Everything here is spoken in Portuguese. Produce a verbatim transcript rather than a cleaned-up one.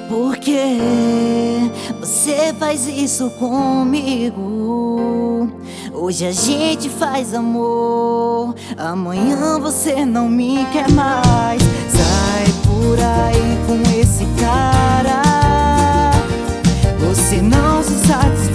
Por que você faz isso comigo? Hoje a gente faz amor, amanhã você não me quer mais. Sai por aí com esse cara, você não se satisfaz.